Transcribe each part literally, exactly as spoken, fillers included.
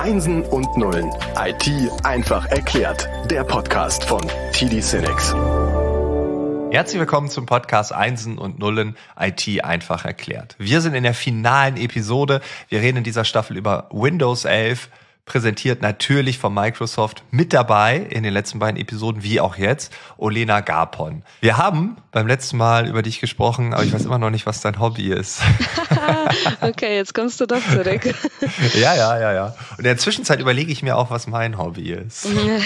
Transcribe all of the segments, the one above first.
Einsen und Nullen. I T einfach erklärt. Der Podcast von T D SYNNEX. Herzlich willkommen zum Podcast Einsen und Nullen, I T einfach erklärt. Wir sind in der finalen Episode. Wir reden in dieser Staffel über Windows elf, präsentiert natürlich von Microsoft. Mit dabei in den letzten beiden Episoden, wie auch jetzt, Olena Garpon. Wir haben beim letzten Mal über dich gesprochen, aber ich weiß immer noch nicht, was dein Hobby ist. Okay, jetzt kommst du doch zurück. Ja, ja, ja, ja. Und in der Zwischenzeit überlege ich mir auch, was mein Hobby ist.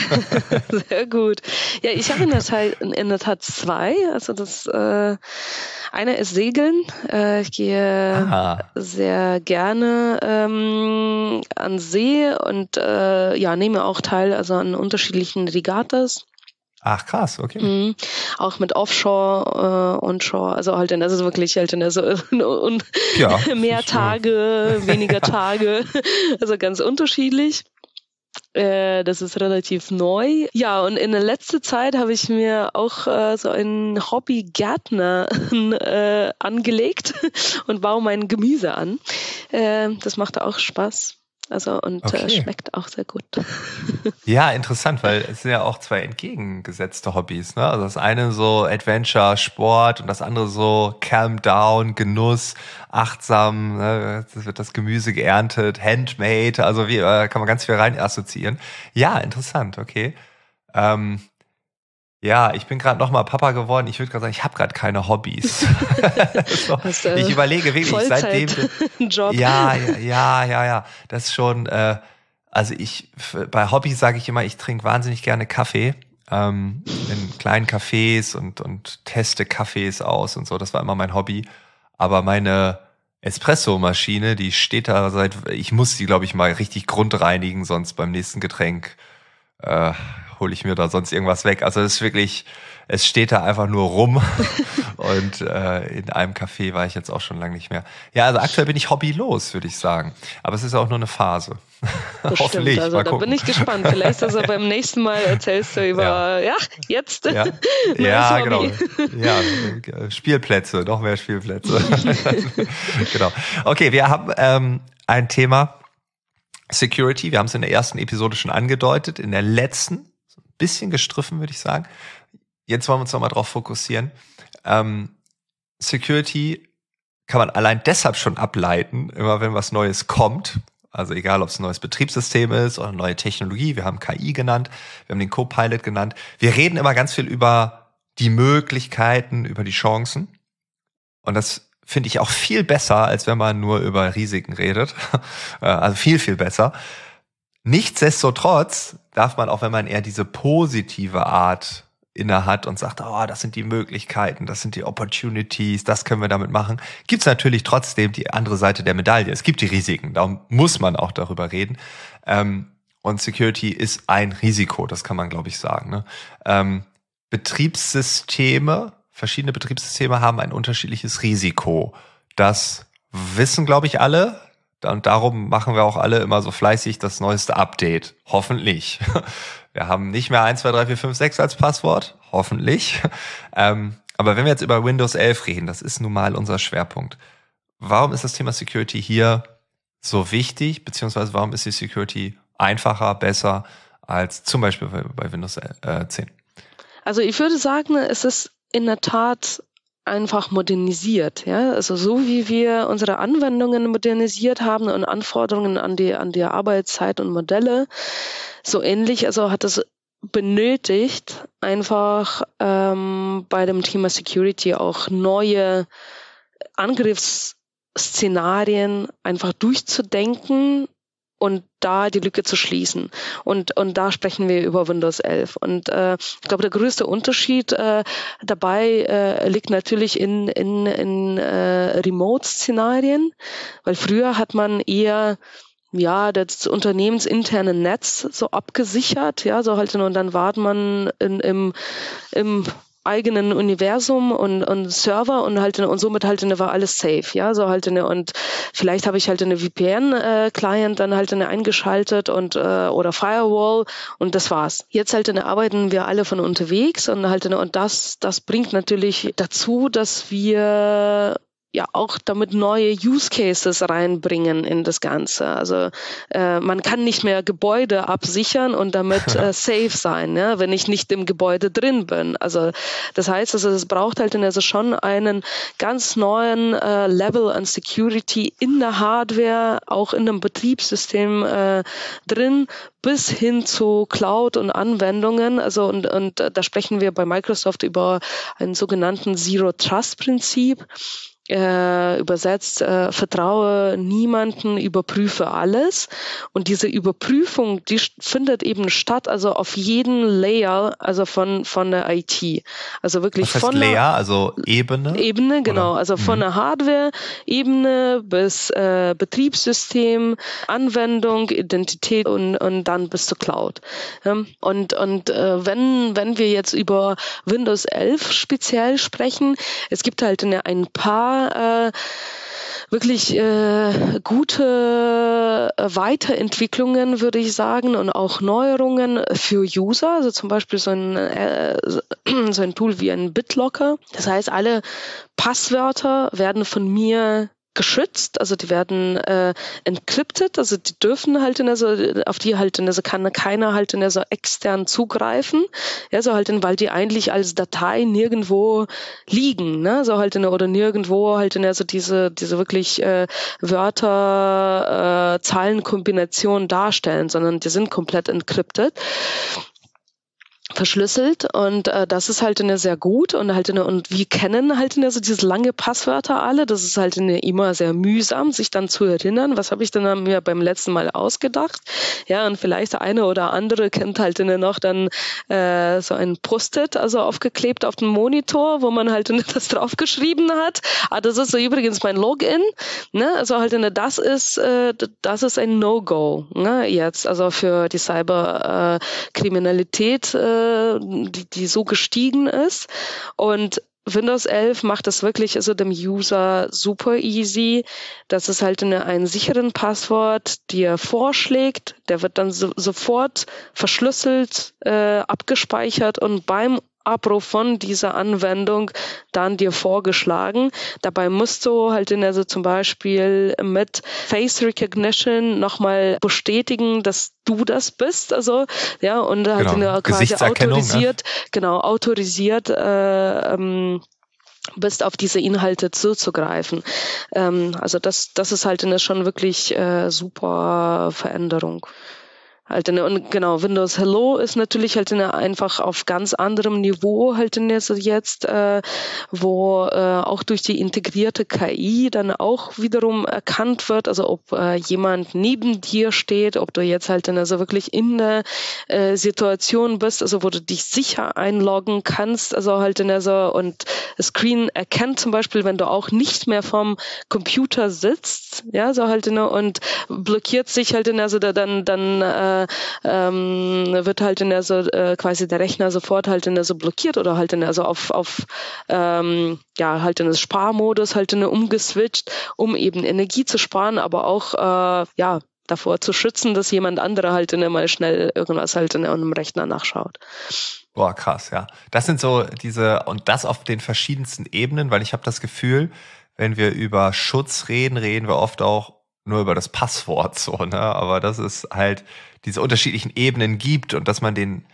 Sehr gut. Ja, ich habe in der Tat, in der Tat zwei. Also das äh, eine ist Segeln. Äh, ich gehe Aha. sehr gerne ähm, an See und äh, ja, nehme auch teil also an unterschiedlichen Regattas. Ach krass, okay. Mhm. Auch mit Offshore, äh, Onshore, also halt, in, also wirklich halt in also und Ja, mehr ist, Tage, weniger Tage, also ganz unterschiedlich. Äh, das ist relativ neu. Ja, und in der letzten Zeit habe ich mir auch äh, so ein Hobby Gärtner äh, angelegt und baue mein Gemüse an. Äh, das macht auch Spaß. Also und Okay. äh, schmeckt auch sehr gut. Ja, interessant, weil es sind ja auch zwei entgegengesetzte Hobbys, ne? Also das eine so Adventure, Sport und das andere so Calm Down, Genuss, achtsam, ne? Es wird das Gemüse geerntet, handmade, also wie äh, kann man ganz viel rein assoziieren. Ja, interessant, okay. Ähm, ja, ich bin gerade nochmal Papa geworden. Ich würde gerade sagen, ich habe gerade keine Hobbys. So, Hast du ich überlege wirklich seitdem. Vollzeit-Job. Ja, ja, ja, ja, ja. Das ist schon. Äh, also ich f- bei Hobbys sage ich immer, ich trinke wahnsinnig gerne Kaffee ähm, in kleinen Cafés und und teste Kaffees aus und so. Das war immer mein Hobby. Aber meine Espresso-Maschine, die steht da seit. Ich muss die, glaube ich, mal richtig grundreinigen, sonst beim nächsten Getränk äh, hole ich mir da sonst irgendwas weg. Also es ist wirklich, es steht da einfach nur rum und äh, in einem Café war ich jetzt auch schon lange nicht mehr. Ja, also aktuell bin ich hobbylos, würde ich sagen. Aber es ist auch nur eine Phase. Das Hoffentlich. stimmt, also Mal da gucken. bin ich gespannt. Vielleicht also beim nächsten Mal erzählst du über, ja, jetzt. Ja, Neues ja genau. Hobby. Ja, äh, Spielplätze, noch mehr Spielplätze. Genau. Okay, wir haben ähm, ein Thema Security. Wir haben es in der ersten Episode schon angedeutet, in der letzten so ein bisschen gestriffen, würde ich sagen. Jetzt wollen wir uns nochmal drauf fokussieren. Ähm, Security kann man allein deshalb schon ableiten, immer wenn was Neues kommt. Also egal, ob es ein neues Betriebssystem ist oder eine neue Technologie. Wir haben K I genannt, wir haben den Copilot genannt. Wir reden immer ganz viel über die Möglichkeiten, über die Chancen. Und das finde ich auch viel besser, als wenn man nur über Risiken redet. Also viel, viel besser. Nichtsdestotrotz darf man, auch wenn man eher diese positive Art inne hat und sagt, oh, das sind die Möglichkeiten, das sind die Opportunities, das können wir damit machen, gibt es natürlich trotzdem die andere Seite der Medaille. Es gibt die Risiken, darum muss man auch darüber reden. Ähm, und Security ist ein Risiko, das kann man, glaube ich, sagen. Ne? Ähm, Betriebssysteme, verschiedene Betriebssysteme haben ein unterschiedliches Risiko. Das wissen, glaube ich, alle. Und darum machen wir auch alle immer so fleißig das neueste Update. Hoffentlich. Wir haben nicht mehr eins, zwei, drei, vier, fünf, sechs als Passwort. Hoffentlich. Ähm, aber wenn wir jetzt über Windows elf reden, das ist nun mal unser Schwerpunkt. Warum ist das Thema Security hier so wichtig? Beziehungsweise warum ist die Security einfacher, besser als zum Beispiel bei, bei Windows äh, zehn? Also ich würde sagen, es ist in der Tat einfach modernisiert, ja, also so wie wir unsere Anwendungen modernisiert haben und Anforderungen an die an die Arbeitszeit und Modelle, so ähnlich, also hat es benötigt, einfach ähm, bei dem Thema Security auch neue Angriffsszenarien einfach durchzudenken und da die Lücke zu schließen. Und, und da sprechen wir über Windows elf. Und äh, ich glaube, der größte Unterschied äh, dabei äh, liegt natürlich in, in, in äh, Remote-Szenarien, weil früher hat man eher ja, das unternehmensinterne Netz so abgesichert, ja, so halt, und dann war man in, im, im eigenen Universum und, und Server und halt und somit halt war alles safe, ja, so halt und vielleicht habe ich halt eine V P N-Client dann halt eingeschaltet und äh, oder Firewall und das war's. Jetzt halt arbeiten wir alle von unterwegs und halt und das das bringt natürlich dazu, dass wir ja auch damit neue Use Cases reinbringen in das Ganze. Also äh, man kann nicht mehr Gebäude absichern und damit äh, safe sein, ja, wenn ich nicht im Gebäude drin bin. Also das heißt, also es braucht halt also schon einen ganz neuen äh, Level an Security in der Hardware, auch in einem Betriebssystem äh, drin, bis hin zu Cloud und Anwendungen. Also und, und äh, da sprechen wir bei Microsoft über einen sogenannten Zero-Trust-Prinzip. Äh, übersetzt, äh, vertraue niemanden, überprüfe alles. Und diese Überprüfung, die findet eben statt, also auf jeden Layer, also von, von der I T. Also wirklich Was heißt von Layer, der also Ebene? Ebene, genau. Oder? Also von Mhm. der Hardware-Ebene bis äh, Betriebssystem, Anwendung, Identität und, und dann bis zur Cloud. Ähm, und und äh, wenn, wenn wir jetzt über Windows elf speziell sprechen, es gibt halt eine, ein paar Äh, wirklich äh, gute Weiterentwicklungen, würde ich sagen, und auch Neuerungen für User, also zum Beispiel so ein, äh, so ein Tool wie ein BitLocker. Das heißt, alle Passwörter werden von mir geschützt, also die werden äh, encrypted, also die dürfen halt in der so, auf die halt in der so kann keiner halt in der so extern zugreifen, ja, so halt in, weil die eigentlich als Datei nirgendwo liegen, ne, so halt in der, oder nirgendwo halt in der so diese diese wirklich äh, Wörter, äh, Zahlenkombination darstellen, sondern die sind komplett encrypted. Verschlüsselt und äh, das ist halt eine sehr gut und halt eine, und wir kennen halt eine, so diese lange Passwörter alle, das ist halt eine, immer sehr mühsam, sich dann zu erinnern, was habe ich denn mir beim letzten Mal ausgedacht, ja, und vielleicht der eine oder andere kennt halt eine noch dann äh, so ein Post-it, also aufgeklebt auf dem Monitor, wo man halt eine, das draufgeschrieben hat, ah, das ist so übrigens mein Login, ne, also halt eine, das ist äh, das ist ein No-Go, ne, jetzt, also für die Cyberkriminalität äh, Die, die so gestiegen ist. Und Windows elf macht es wirklich also dem User super easy. Das ist halt eine, einen sicheren Passwort, die er vorschlägt. Der wird dann so, sofort verschlüsselt, äh, abgespeichert und beim Abruf von dieser Anwendung dann dir vorgeschlagen. Dabei musst du halt in also zum Beispiel mit Face Recognition nochmal bestätigen, dass du das bist, also ja, und halt Genau. in der quasi Gesichtserkennung, autorisiert, ne? genau, autorisiert äh, ähm, bist, auf diese Inhalte zuzugreifen. Ähm, also das, das ist halt eine schon wirklich äh, super Veränderung. Halt eine, und genau, Windows Hello ist natürlich halt eine, einfach auf ganz anderem Niveau halt in jetzt, äh, wo äh, auch durch die integrierte K I dann auch wiederum erkannt wird, also ob äh, jemand neben dir steht, ob du jetzt halt in, also wirklich in der äh, Situation bist, also wo du dich sicher einloggen kannst, also halt in der so, und Screen erkennt zum Beispiel, wenn du auch nicht mehr vom Computer sitzt, ja, so halt in der, und blockiert sich halt in der, so dann, dann äh, ähm, wird halt in der so äh, quasi der Rechner sofort halt in der so blockiert oder halt in der so auf auf ähm, ja halt in das Sparmodus halt in der umgeswitcht, um eben Energie zu sparen, aber auch äh, ja davor zu schützen, dass jemand anderer halt in der mal schnell irgendwas halt in einem Rechner nachschaut. Boah, krass, ja. Das sind so diese, und das auf den verschiedensten Ebenen, weil ich habe das Gefühl, wenn wir über Schutz reden, reden wir oft auch nur über das Passwort so, ne? Aber dass es halt diese unterschiedlichen Ebenen gibt und dass man den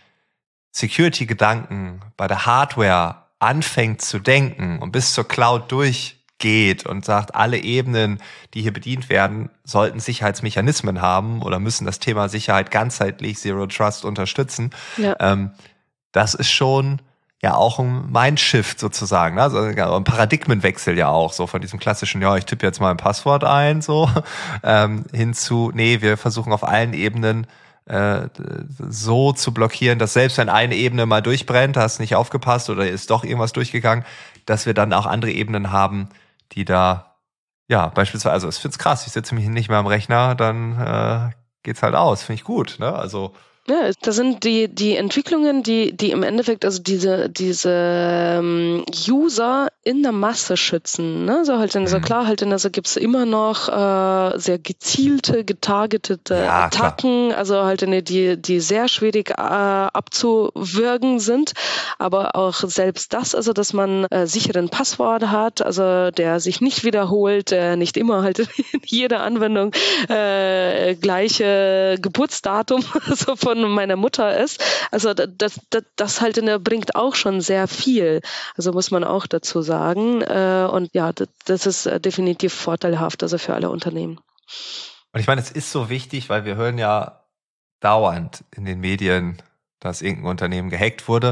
Security-Gedanken bei der Hardware anfängt zu denken und bis zur Cloud durchgeht und sagt, alle Ebenen, die hier bedient werden, sollten Sicherheitsmechanismen haben oder müssen das Thema Sicherheit ganzheitlich, Zero Trust unterstützen. Ja. Ähm, das ist schon ja auch ein Mindshift sozusagen, ne? Also ein Paradigmenwechsel ja auch, so von diesem klassischen, ja, ich tippe jetzt mal ein Passwort ein, so, ähm, hin zu, nee, wir versuchen auf allen Ebenen äh, so zu blockieren, dass selbst wenn eine Ebene mal durchbrennt, hast nicht aufgepasst oder ist doch irgendwas durchgegangen, dass wir dann auch andere Ebenen haben, die da, ja, beispielsweise, also ich find's krass, ich sitze mich nicht mehr am Rechner, dann äh, geht's halt aus, finde ich gut, ne? Also Ja, das sind die, die Entwicklungen, die, die im Endeffekt also diese, diese ähm, User in der Masse schützen. Ne? So halt in, so klar, halt in, also gibt's immer noch äh, sehr gezielte, getargetete Ja, Attacken, klar. also halt in, die, die sehr schwierig äh, abzuwürgen sind. Aber auch selbst das, also dass man äh, sicheren Passwort hat, also der sich nicht wiederholt, der nicht immer halt in jeder Anwendung äh, gleiche Geburtsdatum so von meiner Mutter ist. Also das, das, das halt in der bringt auch schon sehr viel. Also muss man auch dazu sagen. Und ja, das, das ist definitiv vorteilhaft, also für alle Unternehmen. Und ich meine, es ist so wichtig, weil wir hören ja dauernd in den Medien, dass irgendein Unternehmen gehackt wurde.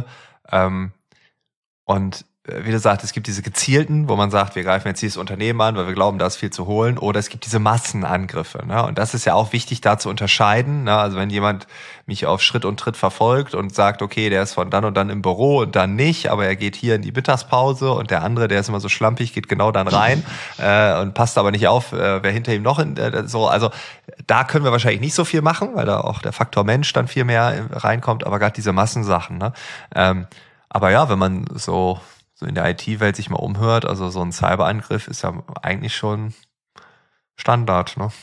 Und wie du sagst, es gibt diese gezielten, wo man sagt, wir greifen jetzt dieses Unternehmen an, weil wir glauben, da ist viel zu holen. Oder es gibt diese Massenangriffe. Ne? Und das ist ja auch wichtig, da zu unterscheiden. Ne? Also wenn jemand mich auf Schritt und Tritt verfolgt und sagt, okay, der ist von dann und dann im Büro und dann nicht, aber er geht hier in die Mittagspause und der andere, der ist immer so schlampig, geht genau dann rein äh, und passt aber nicht auf, äh, wer hinter ihm noch in, äh, so. Also da können wir wahrscheinlich nicht so viel machen, weil da auch der Faktor Mensch dann viel mehr reinkommt. Aber gerade diese Massensachen. Ne? Ähm, aber ja, wenn man so so in der I T-Welt sich mal umhört, also so ein Cyberangriff ist ja eigentlich schon Standard, ne?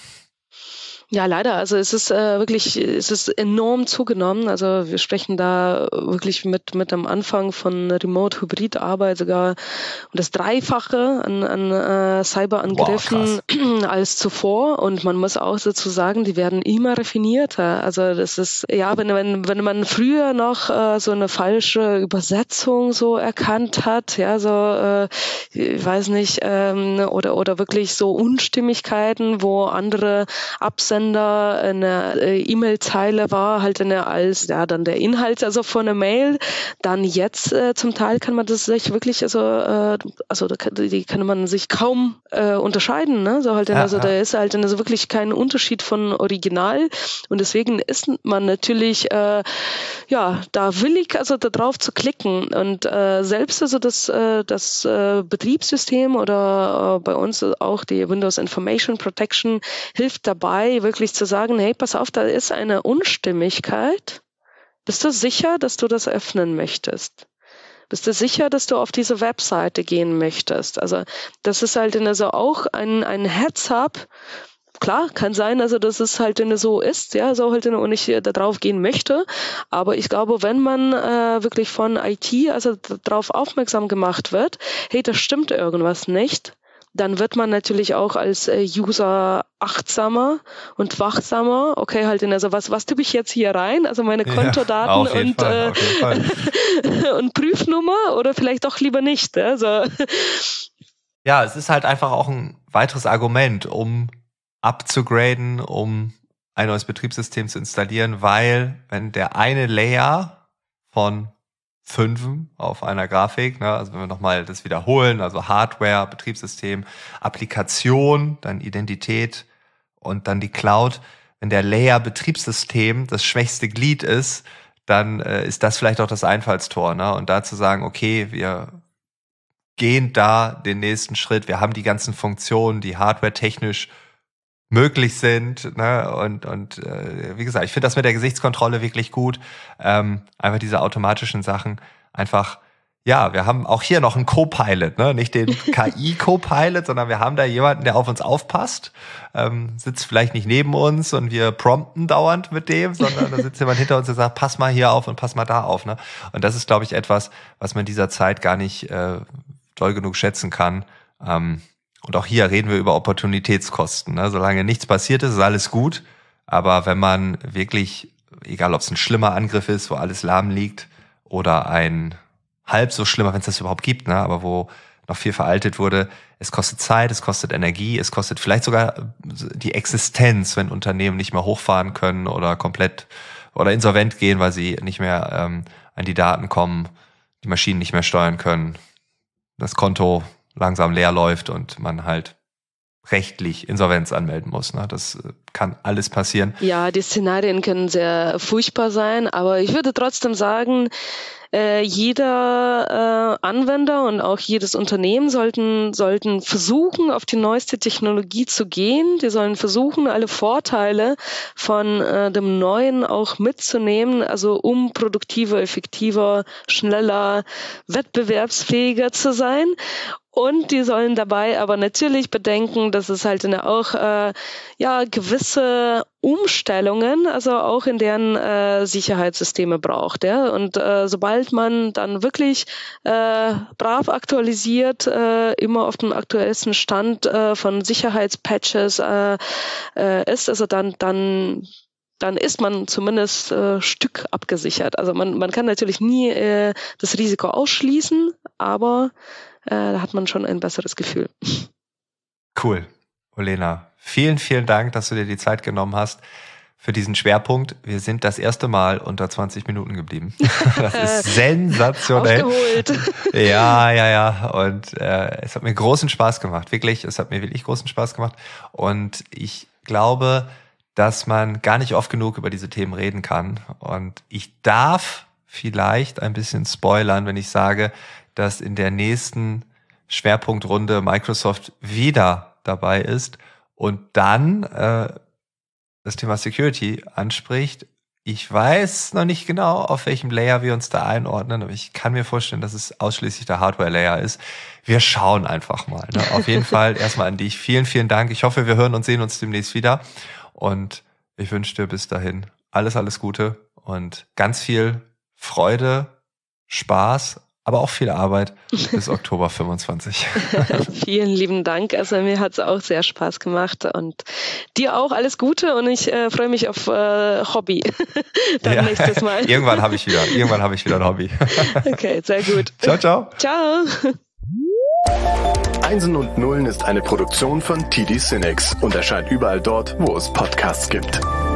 Ja, leider. Also es ist äh, wirklich, es ist enorm zugenommen. Also wir sprechen da wirklich mit mit am Anfang von Remote-Hybrid-Arbeit sogar um das Dreifache an, an äh, Cyberangriffen wow, als zuvor. Und man muss auch dazu sagen, die werden immer raffinierter. Also das ist, ja, wenn, wenn, wenn man früher noch äh, so eine falsche Übersetzung so erkannt hat, ja, so, äh, ich weiß nicht, ähm, oder, oder wirklich so Unstimmigkeiten, wo andere Absender eine E-Mail-Zeile war, halt eine als, ja, dann der Inhalt, also von einer Mail, dann jetzt äh, zum Teil kann man das sich wirklich, also, äh, also die kann man sich kaum äh, unterscheiden, ne, so halt, ja, also ja. Da ist halt also wirklich kein Unterschied von Original und deswegen ist man natürlich, äh, ja, da willig, also da drauf zu klicken und äh, selbst also das, äh, das äh, Betriebssystem oder äh, bei uns auch die Windows Information Protection hilft dabei, wirklich zu sagen, hey, pass auf, da ist eine Unstimmigkeit. Bist du sicher, dass du das öffnen möchtest? Bist du sicher, dass du auf diese Webseite gehen möchtest? Also das ist halt also auch ein, ein Heads-up. Klar, kann sein, also dass es halt so ist, ja, so halt und ich da drauf gehen möchte. Aber ich glaube, wenn man äh, wirklich von I T also darauf aufmerksam gemacht wird, hey, das stimmt irgendwas nicht, dann wird man natürlich auch als äh, User achtsamer und wachsamer. Okay, halt in also was was tippe ich jetzt hier rein? Also meine Kontodaten ja, und Fall, äh, und Prüfnummer oder vielleicht doch lieber nicht. Also ja, es ist halt einfach auch ein weiteres Argument, um abzugraden, um ein neues Betriebssystem zu installieren, weil wenn der eine Layer von Fünfen auf einer Grafik, ne, also wenn wir nochmal das wiederholen, also Hardware, Betriebssystem, Applikation, dann Identität und dann die Cloud. Wenn der Layer Betriebssystem das schwächste Glied ist, dann äh, ist das vielleicht auch das Einfallstor, ne? Und da zu sagen, okay, wir gehen da den nächsten Schritt, wir haben die ganzen Funktionen, die hardware-technisch möglich sind, ne, und und äh, wie gesagt, ich finde das mit der Gesichtskontrolle wirklich gut, ähm, einfach diese automatischen Sachen, einfach, ja, wir haben auch hier noch einen Co-Pilot, ne, nicht den K I-Co-Pilot, sondern wir haben da jemanden, der auf uns aufpasst, ähm, sitzt vielleicht nicht neben uns und wir prompten dauernd mit dem, sondern da sitzt jemand hinter uns, der sagt, pass mal hier auf und pass mal da auf, ne, und das ist, glaube ich, etwas, was man in dieser Zeit gar nicht äh, doll genug schätzen kann. ähm, Und auch hier reden wir über Opportunitätskosten. Ne? Solange nichts passiert ist, ist alles gut. Aber wenn man wirklich, egal ob es ein schlimmer Angriff ist, wo alles lahm liegt, oder ein halb so schlimmer, wenn es das überhaupt gibt, ne? aber wo noch viel veraltet wurde, es kostet Zeit, es kostet Energie, es kostet vielleicht sogar die Existenz, wenn Unternehmen nicht mehr hochfahren können oder komplett oder insolvent gehen, weil sie nicht mehr ähm, an die Daten kommen, die Maschinen nicht mehr steuern können, das Konto langsam leer läuft und man halt rechtlich Insolvenz anmelden muss. Ne? Das kann alles passieren. Ja, die Szenarien können sehr furchtbar sein, aber ich würde trotzdem sagen, äh, jeder äh, Anwender und auch jedes Unternehmen sollten, sollten versuchen, auf die neueste Technologie zu gehen. Die sollen versuchen, alle Vorteile von äh, dem Neuen auch mitzunehmen, also um produktiver, effektiver, schneller, wettbewerbsfähiger zu sein. Und die sollen dabei aber natürlich bedenken, dass es halt eine auch äh, ja gewisse Umstellungen, also auch in deren äh, Sicherheitssysteme braucht. Ja? Und äh, sobald man dann wirklich äh, brav aktualisiert, äh, immer auf dem aktuellsten Stand äh, von Sicherheitspatches äh, äh, ist, also dann dann dann ist man zumindest äh, Stück abgesichert. Also man man kann natürlich nie äh, das Risiko ausschließen, aber da hat man schon ein besseres Gefühl. Cool. Olena, vielen, vielen Dank, dass du dir die Zeit genommen hast für diesen Schwerpunkt. Wir sind das erste Mal unter zwanzig Minuten geblieben. Das ist sensationell. Aufgeholt. Ja, ja, ja. Und äh, es hat mir großen Spaß gemacht. Wirklich, es hat mir wirklich großen Spaß gemacht. Und ich glaube, dass man gar nicht oft genug über diese Themen reden kann. Und ich darf vielleicht ein bisschen spoilern, wenn ich sage, dass in der nächsten Schwerpunktrunde Microsoft wieder dabei ist und dann äh, das Thema Security anspricht. Ich weiß noch nicht genau, auf welchem Layer wir uns da einordnen, aber ich kann mir vorstellen, dass es ausschließlich der Hardware-Layer ist. Wir schauen einfach mal. Ne? Auf jeden Fall erstmal an dich. Vielen, vielen Dank. Ich hoffe, wir hören und sehen uns demnächst wieder. Und ich wünsche dir bis dahin alles, alles Gute und ganz viel Freude, Spaß, aber auch viel Arbeit bis Oktober fünfundzwanzig. Vielen lieben Dank. Also mir hat es auch sehr Spaß gemacht und dir auch alles Gute und ich äh, freue mich auf äh, Hobby. Dann ja. nächstes Mal. Irgendwann habe ich wieder, irgendwann habe ich wieder ein Hobby. Okay, sehr gut. Ciao, ciao. Ciao. Einsen und Nullen ist eine Produktion von T D SYNNEX und erscheint überall dort, wo es Podcasts gibt.